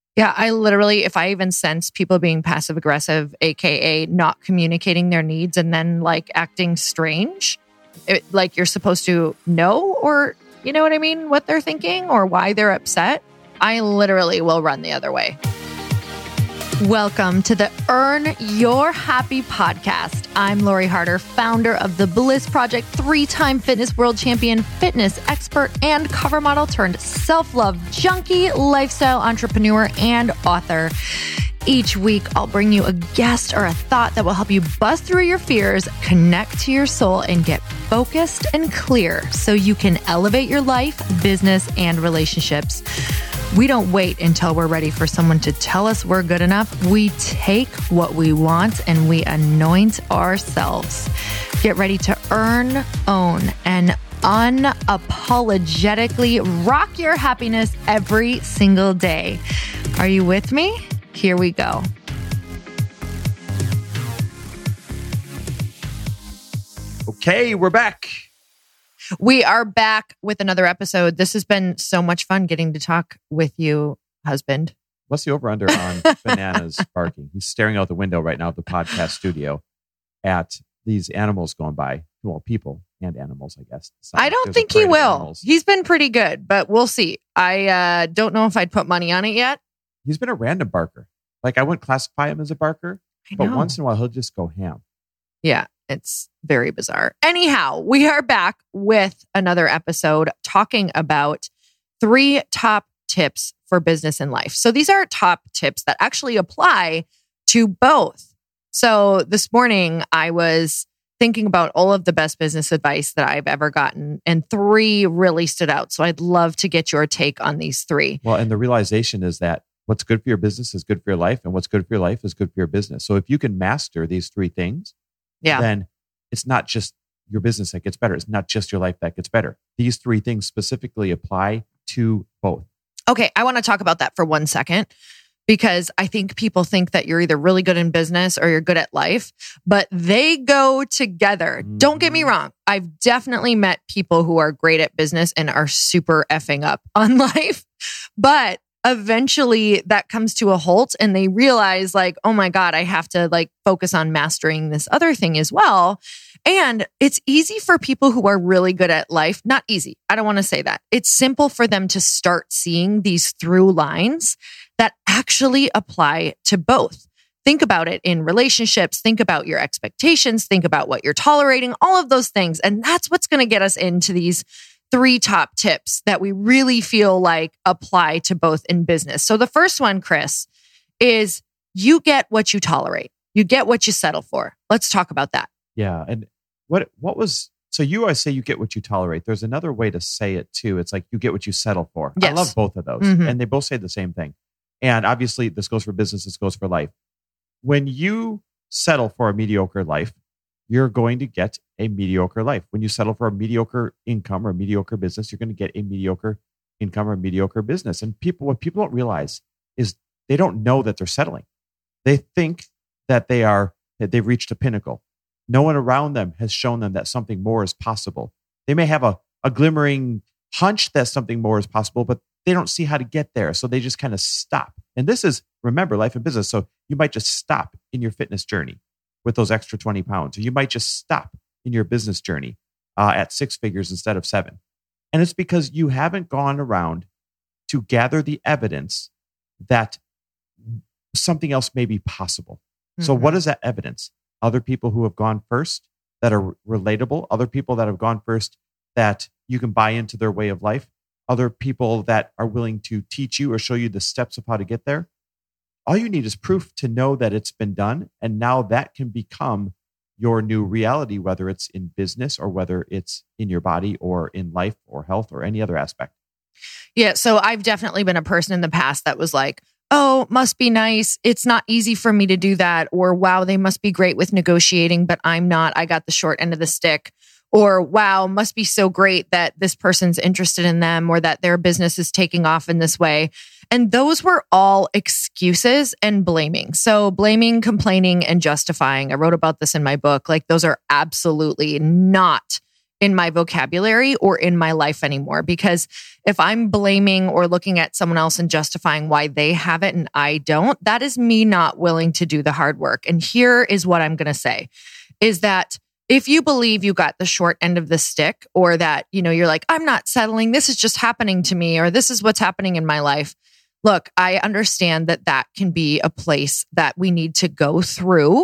Yeah, I literally, if I even sense people being passive aggressive, AKA not communicating their needs and then like acting strange, like you're supposed to know, or you know what I mean, what they're thinking or why they're upset, I literally will run the other way. Welcome to the Earn Your Happy podcast. I'm Lori Harder, founder of The Bliss Project, 3-time fitness world champion, fitness expert, and cover model turned self-love junkie, lifestyle entrepreneur, and author. Each week, I'll bring you a guest or a thought that will help you bust through your fears, connect to your soul, and get focused and clear so you can elevate your life, business, and relationships. We don't wait until we're ready for someone to tell us we're good enough. We take what we want and we anoint ourselves. Get ready to earn, own, and unapologetically rock your happiness every single day. Are you with me? Here we go. Okay, we're back. We are back with another episode. This has been so much fun getting to talk with you, husband. What's the over-under on Bananas barking? He's staring out the window right now of the podcast studio at these animals going by. Well, people and animals, I guess. I don't think he will. He's been pretty good, but we'll see. I don't know if I'd put money on it yet. He's been a random barker. Like, I wouldn't classify him as a barker, but once in a while, he'll just go ham. Yeah, it's very bizarre. Anyhow, we are back with another episode talking about 3 top tips for business and life. So these are top tips that actually apply to both. So this morning, I was thinking about all of the best business advice that I've ever gotten, and 3 really stood out. So I'd love to get your take on these 3. Well, and the realization is that what's good for your business is good for your life, and what's good for your life is good for your business. So if you can master these 3 things, then it's not just your business that gets better. It's not just your life that gets better. These 3 things specifically apply to both. Okay, I want to talk about that for 1 second, because I think people think that you're either really good in business or you're good at life, but they go together. Mm-hmm. Don't get me wrong. I've definitely met people who are great at business and are super effing up on life, but eventually that comes to a halt and they realize like, oh my God, I have to like focus on mastering this other thing as well. And it's easy for people who are really good at life. Not easy. I don't want to say that. It's simple for them to start seeing these through lines that actually apply to both. Think about it in relationships. Think about your expectations. Think about what you're tolerating, all of those things. And that's what's going to get us into these 3 top tips that we really feel like apply to both in business. So the first one, Chris, is you get what you tolerate. You get what you settle for. Let's talk about that. Yeah. And what was, so you always say you get what you tolerate. There's another way to say it too. It's like you get what you settle for. Yes. I love both of those. And they both say the same thing. And obviously this goes for business. This goes for life. When you settle for a mediocre life, you're going to get a mediocre life. When you settle for a mediocre income or a mediocre business, you're going to get a mediocre income or a mediocre business. And what people don't realize is they don't know that they're settling. They think that they've reached a pinnacle. No one around them has shown them that something more is possible. They may have a glimmering hunch that something more is possible, but they don't see how to get there. So they just kind of stop. And this is, remember, life and business. So you might just stop in your fitness journey with those extra 20 pounds. Or you might just stop in your business journey at 6 figures instead of 7. And it's because you haven't gone around to gather the evidence that something else may be possible. Mm-hmm. So what is that evidence? Other people who have gone first that are relatable, other people that have gone first that you can buy into their way of life, other people that are willing to teach you or show you the steps of how to get there. All you need is proof to know that it's been done. And now that can become your new reality, whether it's in business or whether it's in your body or in life or health or any other aspect. Yeah. So I've definitely been a person in the past that was like, oh, must be nice. It's not easy for me to do that. Or wow, they must be great with negotiating, but I'm not. I got the short end of the stick. Or wow, must be so great that this person's interested in them or that their business is taking off in this way. And those were all excuses and blaming. So blaming, complaining, and justifying. I wrote about this in my book. Like those are absolutely not in my vocabulary or in my life anymore. Because if I'm blaming or looking at someone else and justifying why they have it and I don't, that is me not willing to do the hard work. And here is what I'm going to say is that if you believe you got the short end of the stick, or that, you're like, I'm not settling, this is just happening to me, or this is what's happening in my life. Look, I understand that can be a place that we need to go through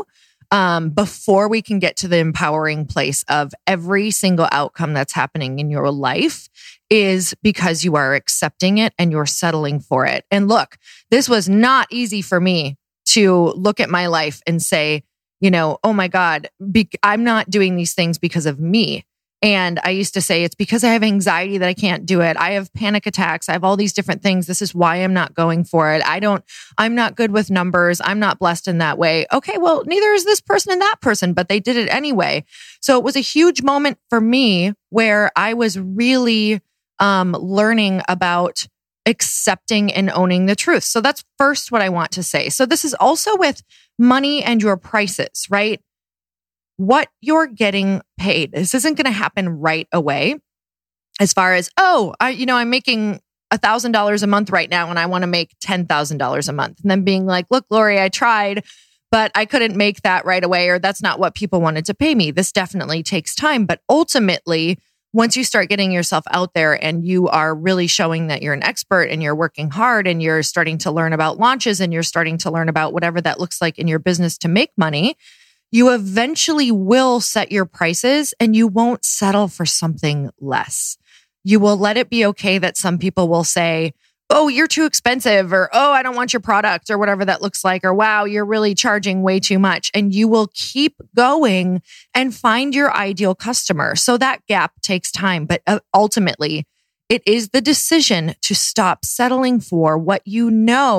before we can get to the empowering place of every single outcome that's happening in your life is because you are accepting it and you're settling for it. And look, this was not easy for me to look at my life and say, oh my God, I'm not doing these things because of me. And I used to say, it's because I have anxiety that I can't do it. I have panic attacks. I have all these different things. This is why I'm not going for it. I'm not good with numbers. I'm not blessed in that way. Okay, well, neither is this person and that person, but they did it anyway. So it was a huge moment for me where I was really learning about accepting and owning the truth. So that's first what I want to say. So this is also with money and your prices, right? What you're getting paid. This isn't going to happen right away. As far as, I'm making $1,000 a month right now and I want to make $10,000 a month. And then being like, look, Lori, I tried, but I couldn't make that right away, or that's not what people wanted to pay me. This definitely takes time. But ultimately, once you start getting yourself out there and you are really showing that you're an expert and you're working hard and you're starting to learn about launches and you're starting to learn about whatever that looks like in your business to make money, you eventually will set your prices and you won't settle for something less. You will let it be okay that some people will say, oh, you're too expensive, or, oh, I don't want your product, or whatever that looks like, or, wow, you're really charging way too much. And you will keep going and find your ideal customer. So that gap takes time, but ultimately it is the decision to stop settling for what you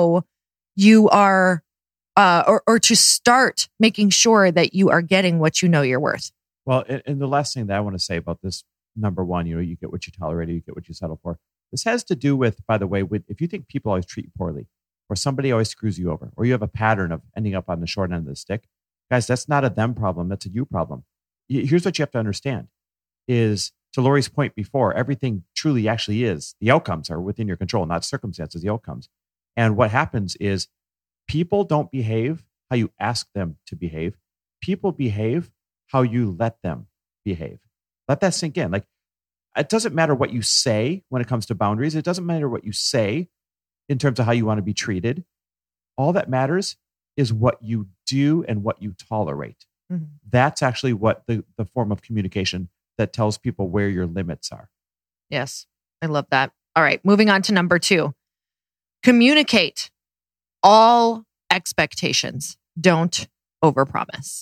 are or to start making sure that you are getting what you're worth. Well, and the last thing that I want to say about this, number one, you get what you tolerate, you get what you settle for. This has to do with, by the way, if you think people always treat you poorly, or somebody always screws you over, or you have a pattern of ending up on the short end of the stick, guys, that's not a them problem, that's a you problem. Here's what you have to understand is, to Lori's point before, everything truly actually is, the outcomes are within your control, not circumstances, the outcomes. And what happens is, people don't behave how you ask them to behave. People behave how you let them behave. Let that sink in. Like, it doesn't matter what you say when it comes to boundaries. It doesn't matter what you say in terms of how you want to be treated. All that matters is what you do and what you tolerate. Mm-hmm. That's actually what the form of communication that tells people where your limits are. Yes, I love that. All right, moving on to number 2. Communicate all expectations. Don't overpromise.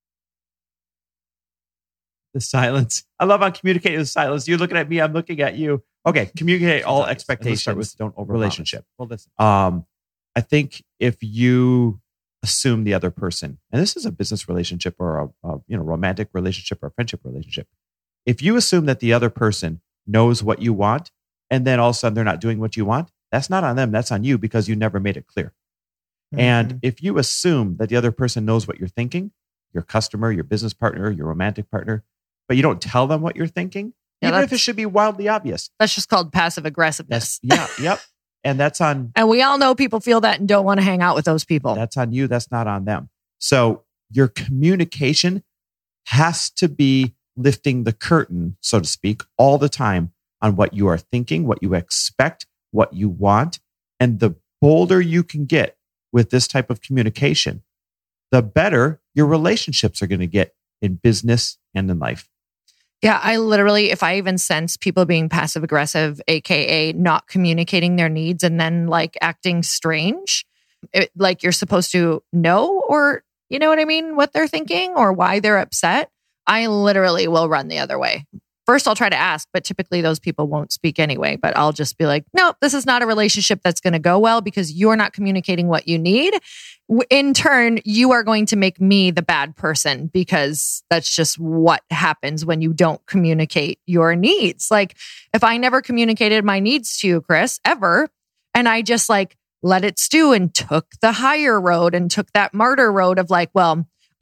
The silence. I love how communicating with silence. You're looking at me. I'm looking at you. Okay. Communicate all expectations. Start with don't over relationship. Well, listen. I think if you assume the other person, and this is a business relationship or a romantic relationship or a friendship relationship, if you assume that the other person knows what you want, and then all of a sudden they're not doing what you want, that's not on them. That's on you because you never made it clear. Mm-hmm. And if you assume that the other person knows what you're thinking, your customer, your business partner, your romantic partner, but you don't tell them what you're thinking, even if it should be wildly obvious. That's just called passive aggressiveness. Yep. And that's on... And we all know people feel that and don't want to hang out with those people. That's on you. That's not on them. So your communication has to be lifting the curtain, so to speak, all the time on what you are thinking, what you expect, what you want. And the bolder you can get with this type of communication, the better your relationships are going to get in business and in life. Yeah, I literally, if I even sense people being passive aggressive, AKA not communicating their needs and then like acting strange, like you're supposed to know, or you know what I mean, what they're thinking or why they're upset, I literally will run the other way. First, I'll try to ask, but typically those people won't speak anyway. But I'll just be like, no, this is not a relationship that's going to go well because you're not communicating what you need. In turn, you are going to make me the bad person because that's just what happens when you don't communicate your needs. Like if I never communicated my needs to you, Chris, ever, and I just like let it stew and took the higher road and took that martyr road of like, well,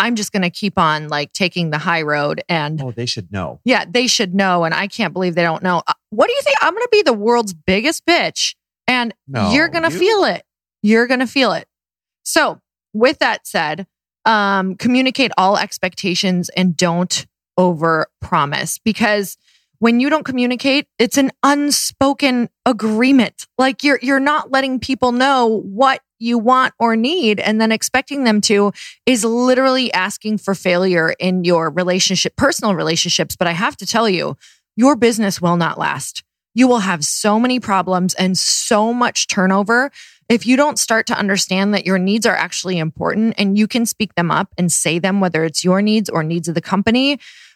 I'm just going to keep on like taking the high road. And Oh, they should know. yeah, they should know. And I can't believe they don't know. What do you think? I'm going to be the world's biggest bitch and you're going to feel it. You're going to feel it. So with that said, communicate all expectations and don't overpromise, because when you don't communicate, it's an unspoken agreement. Like you're not letting people know what you want or need, and then expecting them to is literally asking for failure in your relationship, personal relationships. But I have to tell you, your business will not last. You will have so many problems and so much turnover if you don't start to understand that your needs are actually important and you can speak them up and say them, whether it's your needs or needs of the company.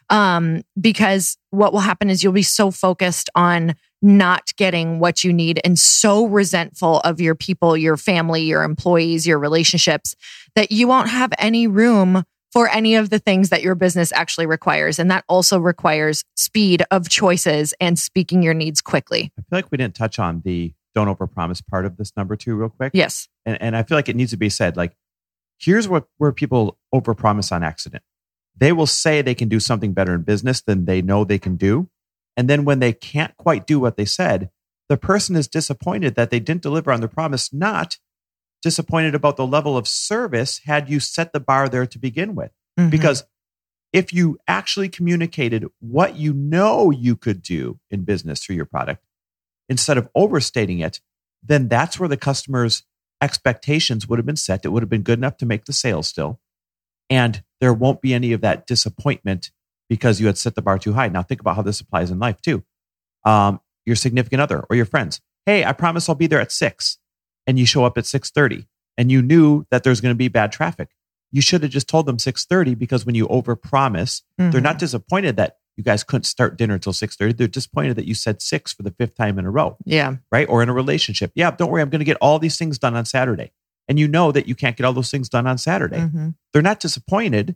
Because what will happen is you'll be so focused on not getting what you need and so resentful of your people, your family, your employees, your relationships, that you won't have any room for any of the things that your business actually requires. And that also requires speed of choices and speaking your needs quickly. I feel like we didn't touch on the don't overpromise part of this number 2 real quick. Yes. And I feel like it needs to be said, like, here's where people overpromise on accident. They will say they can do something better in business than they know they can do. And then when they can't quite do what they said, the person is disappointed that they didn't deliver on their promise, not disappointed about the level of service had you set the bar there to begin with. Mm-hmm. Because if you actually communicated what you know you could do in business through your product, instead of overstating it, then that's where the customer's expectations would have been set. It would have been good enough to make the sale still. And there won't be any of that disappointment because you had set the bar too high. Now think about how this applies in life too. Your significant other or your friends. Hey, I promise I'll be there at 6. And you show up at 6:30 and you knew that there's going to be bad traffic. You should have just told them 6:30, because when you overpromise, they're not disappointed that you guys couldn't start dinner till 6:30. They're disappointed that you said 6 for the 5th time in a row. Yeah. Right? Or in a relationship. Yeah, don't worry, I'm going to get all these things done on Saturday. And you know that you can't get all those things done on Saturday. Mm-hmm. They're not disappointed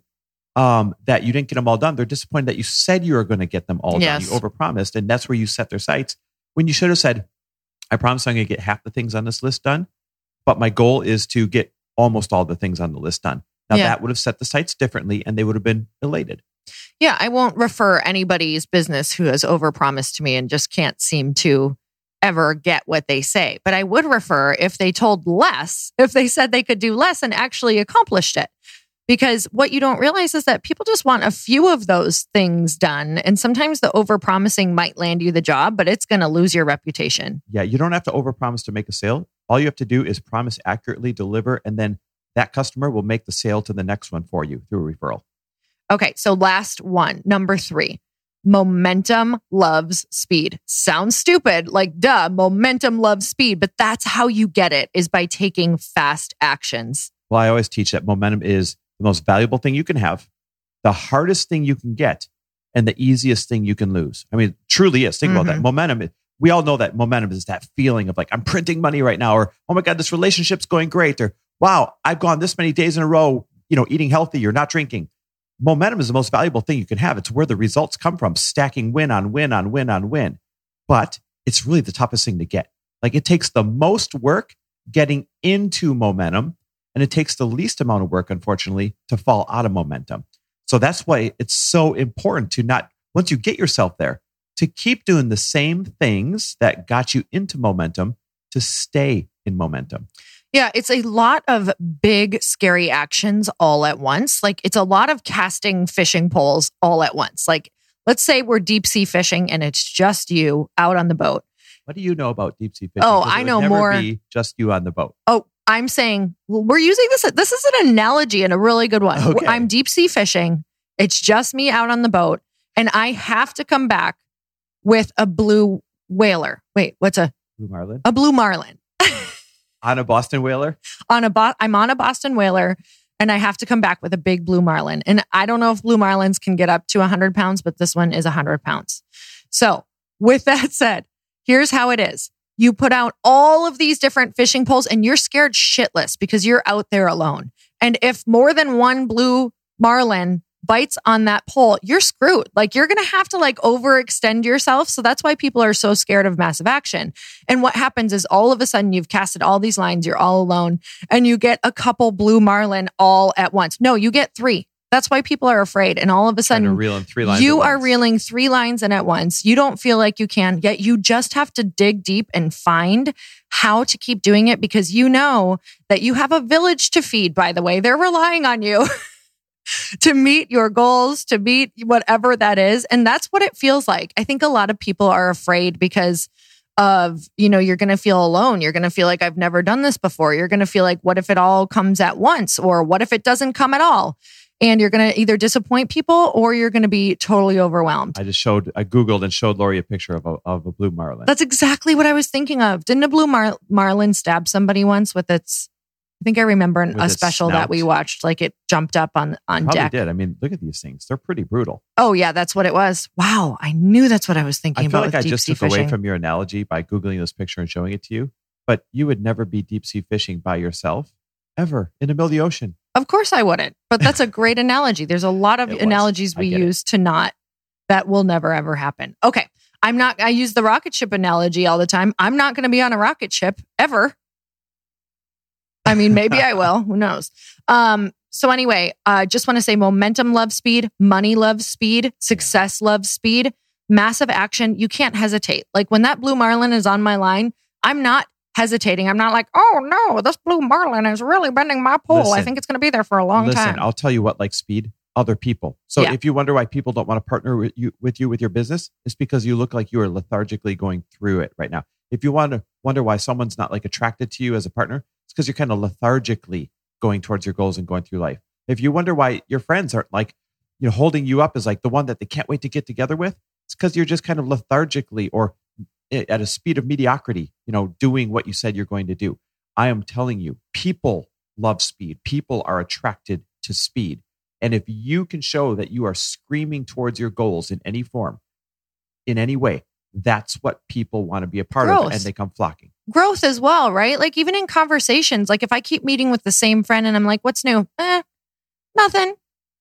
that you didn't get them all done. They're disappointed that you said you were going to get them all done. You overpromised. And that's where you set their sights. When you should have said, I promise I'm going to get half the things on this list done, but my goal is to get almost all the things on the list done. Now that would have set the sights differently and they would have been elated. Yeah, I won't refer anybody's business who has overpromised to me and just can't seem to ever get what they say. But I would refer if they told less, if they said they could do less and actually accomplished it. Because what you don't realize is that people just want a few of those things done. And sometimes the overpromising might land you the job, but it's going to lose your reputation. Yeah, you don't have to overpromise to make a sale. All you have to do is promise accurately, deliver, and then that customer will make the sale to the next one for you through a referral. Okay, so last one, number 3. Momentum loves speed. Sounds stupid, like duh, momentum loves speed, but that's how you get it, is by taking fast actions. Well, I always teach that momentum is the most valuable thing you can have, the hardest thing you can get, and the easiest thing you can lose. I mean, it truly is. Think about that. Momentum, we all know that momentum is that feeling of like, I'm printing money right now, or, oh my God, this relationship's going great, or wow, I've gone this many days in a row, eating healthy or not drinking. Momentum is the most valuable thing you can have. It's where the results come from, stacking win on win on win on win. But it's really the toughest thing to get. Like, it takes the most work getting into momentum, and it takes the least amount of work, unfortunately, to fall out of momentum. So that's why it's so important to not, once you get yourself there, to keep doing the same things that got you into momentum to stay in momentum. Yeah, it's a lot of big, scary actions all at once. Like, it's a lot of casting fishing poles all at once. Like, let's say we're deep sea fishing and it's just you out on the boat. What do you know about deep sea fishing? Oh, I know more. Be just you on the boat. Oh, I'm saying, well, we're using this. This is an analogy and a really good one. Okay. I'm deep sea fishing. It's just me out on the boat. And I have to come back with a blue whaler. Wait, what's a blue marlin? A blue marlin. On a Boston whaler? I'm on a Boston whaler, and I have to come back with a big blue marlin. And I don't know if blue marlins can get up to 100 pounds, but this one is 100 pounds. So with that said, here's how it is. You put out all of these different fishing poles and you're scared shitless because you're out there alone. And if more than one blue marlin bites on that pole, you're screwed. Like, you're going to have to overextend yourself. So that's why people are so scared of massive action. And what happens is all of a sudden you've casted all these lines, you're all alone, and you get a couple blue marlin all at once. No, you get 3. That's why people are afraid. And all of a Trying to sudden, reel in 3 lines you at are once. reeling 3 lines in at once. You don't feel like you can, yet you just have to dig deep and find how to keep doing it because you know that you have a village to feed, by the way. They're relying on you to meet your goals, to meet whatever that is. And that's what it feels like. I think a lot of people are afraid because of, you're going to feel alone. You're going to feel like I've never done this before. You're going to feel like, what if it all comes at once? Or what if it doesn't come at all? And you're going to either disappoint people or you're going to be totally overwhelmed. I Googled and showed Lori a picture of a blue marlin. That's exactly what I was thinking of. Didn't a blue marlin stab somebody once with its, I think I remember a special that we watched, like it jumped up on Probably deck. did. I mean, look at these things. They're pretty brutal. Oh yeah, that's what it was. Wow. I knew that's what I was thinking I feel about like I with just deep took sea fishing. away from your analogy by Googling this picture and showing it to you, but you would never be deep sea fishing by yourself ever in the middle of the ocean. Of course I wouldn't, but that's a great analogy. There's a lot of analogies we use that will never ever happen. Okay. I use the rocket ship analogy all the time. I'm not going to be on a rocket ship ever. I mean, maybe I will. Who knows? So anyway, just want to say momentum loves speed, money loves speed, success loves speed, massive action. You can't hesitate. Like when that blue marlin is on my line, I'm not hesitating. I'm not like, oh no, this blue marlin is really bending my pole. Listen, I think it's going to be there for a long time. I'll tell you what likes speed. Other people. So if you wonder why people don't want to partner with you with your business, it's because you look like you are lethargically going through it right now. If you want to wonder why someone's not like attracted to you as a partner, it's because you're kind of lethargically going towards your goals and going through life. If you wonder why your friends aren't like, holding you up as like the one that they can't wait to get together with, it's because you're just kind of lethargically or at a speed of mediocrity, doing what you said you're going to do. I am telling you, people love speed. People are attracted to speed. And if you can show that you are screaming towards your goals in any form, in any way, that's what people want to be a part of, and they come flocking. Growth as well, right? Like even in conversations, like if I keep meeting with the same friend and I'm like, what's new? Nothing.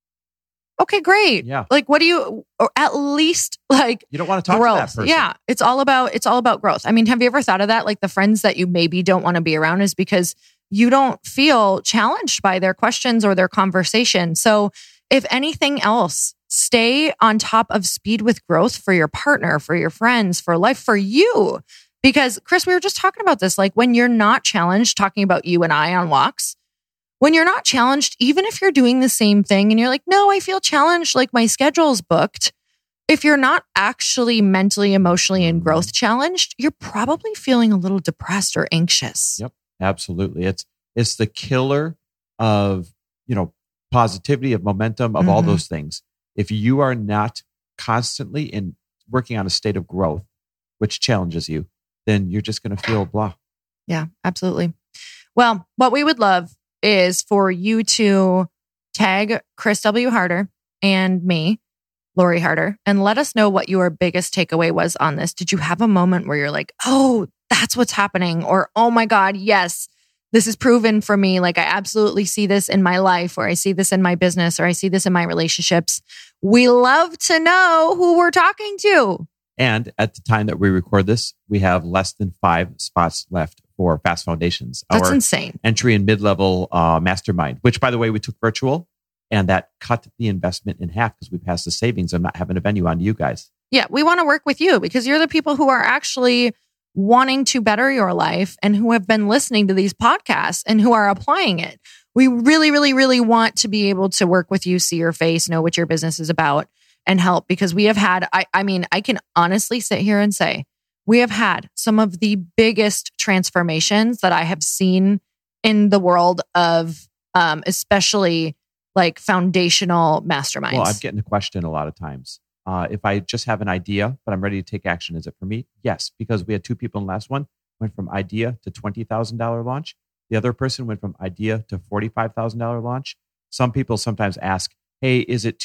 Okay, great. Yeah. Like what do you, or at least like you don't want to talk growth. to that person. Yeah. It's all about growth. I mean, have you ever thought of that? Like the friends that you maybe don't want to be around is because you don't feel challenged by their questions or their conversation. So if anything else, stay on top of speed with growth for your partner, for your friends, for life, for you. Because Chris, we were just talking about this, like when you're not challenged, talking about you and I on walks, when you're not challenged, even if you're doing the same thing and you're like, no, I feel challenged, like my schedule's booked. If you're not actually mentally, emotionally, and growth challenged, you're probably feeling a little depressed or anxious. Yep. Absolutely. It's the killer of, positivity, of momentum, of all those things. If you are not constantly working on a state of growth, which challenges you, then you're just going to feel blah. Yeah, absolutely. Well, what we would love is for you to tag Chris W. Harder and me, Lori Harder, and let us know what your biggest takeaway was on this. Did you have a moment where you're like, oh, that's what's happening? Or, oh my God, yes, this is proven for me. Like I absolutely see this in my life, or I see this in my business, or I see this in my relationships. We love to know who we're talking to. And at the time that we record this, we have less than 5 spots left for Fast Foundations. That's insane. Entry and mid-level mastermind, which by the way, we took virtual, and that cut the investment in half because we passed the savings of not having a venue on to you guys. Yeah, we want to work with you because you're the people who are actually wanting to better your life and who have been listening to these podcasts and who are applying it. We really, really, really want to be able to work with you, see your face, know what your business is about, and help, because we have had, I can honestly sit here and say, we have had some of the biggest transformations that I have seen in the world of, especially like foundational masterminds. Well, I'm getting a question a lot of times. If I just have an idea, but I'm ready to take action, is it for me? Yes, because we had 2 people in the last one, went from idea to $20,000 launch. The other person went from idea to $45,000 launch. Some people sometimes ask, hey, is it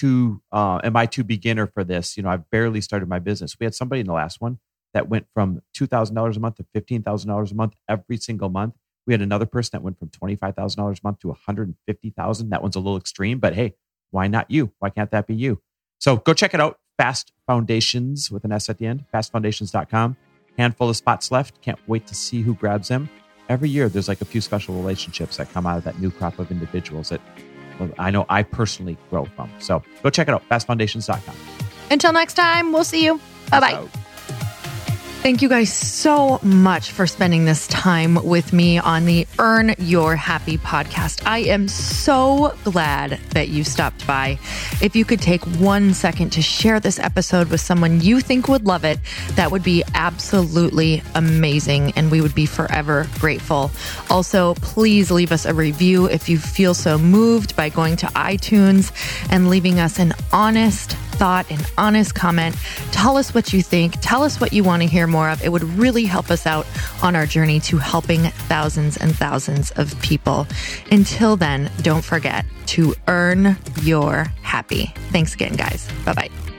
am I too beginner for this? I've barely started my business. We had somebody in the last one that went from $2,000 a month to $15,000 a month every single month. We had another person that went from $25,000 a month to $150,000. That one's a little extreme, but hey, why not you? Why can't that be you? So go check it out. Fast Foundations with an S at the end, fastfoundations.com. Handful of spots left. Can't wait to see who grabs them. Every year, there's like a few special relationships that come out of that new crop of individuals that I know I personally grow from. So go check it out, fastfoundations.com. Until next time, we'll see you. Bye-bye. Thank you guys so much for spending this time with me on the Earn Your Happy podcast. I am so glad that you stopped by. If you could take 1 second to share this episode with someone you think would love it, that would be absolutely amazing, and we would be forever grateful. Also, please leave us a review if you feel so moved by going to iTunes and leaving us an honest thought, an honest comment. Tell us what you think. Tell us what you want to hear more of. It would really help us out on our journey to helping thousands and thousands of people. Until then, don't forget to earn your happy. Thanks again, guys. Bye-bye.